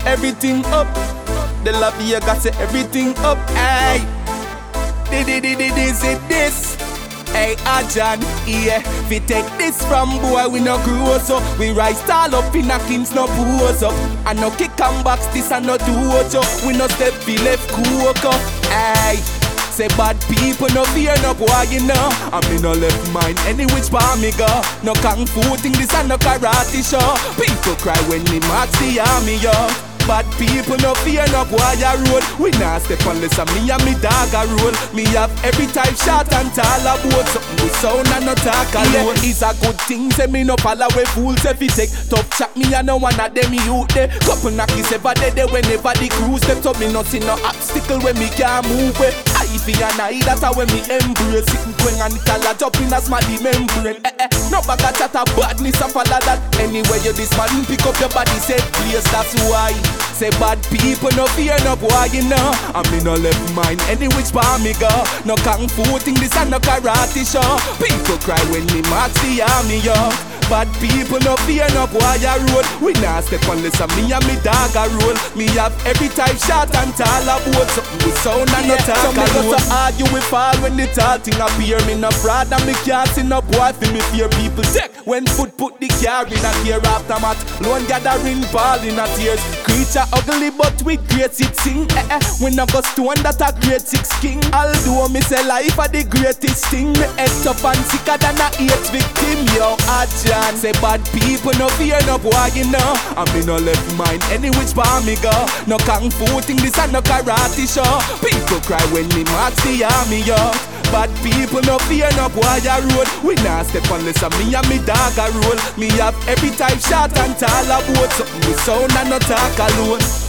everything up. The La Vega say everything up. Hey, this. Hey, Ajan, yeah. We take this from boy, we no grow so. We rise tall up in a kings, no pose up. And no kick and box, this and no do so. We no step, we left cook up. Hey, say bad people no fear no boy, you know. I me no left mind any which part me go. No kung fu thing, this and no karate show. People cry when me march the army, yo. Bad people no fear no boy a road. We nah step unless me and me dog a roll. Me have every type shot and tall about something we sound and no talk alone. It's a good thing say me no follow we fools if he take tough chat me and no one of them youth there. Couple knockies ever there whenever the crew step so me no see no obstacle when me can't move it. I feel and I that's how when me embrace it. When and it all a jump in a smarty membrane. No bag a chat a badness a follow that. Anyway you this man pick up your body say please that's why. Say bad people no fear no boy, you know. I me no left mind any which part me go. No kung fu thing this and no karate show. People cry when me march the army, yo. Bad people no fear no boy a road. We nah step unless me and me dog a roll. Me have every type shot and tall about something we sound and no talk alone. So me go to argue we fall when the tall thing appear. Me no fraud and me can't see no boy for me fear people take. When foot put the car in a gear aftermath. Lone gathering ball in a tears. Creature ugly but with great six sing. We no go stone that a great six king. Although me say life a the greatest thing. Me head tough and sicker than a 8 victim. Yo, Ajan say bad people no fear no boy, you know. I me no left mind any which bar me go. No kung fu thing this and no karate show. People cry when me march the army, yo. Bad people no fear no boy a road. We nah step unless me and me dog a roll. Me have every type shot and tall about something we sound and no talk alone.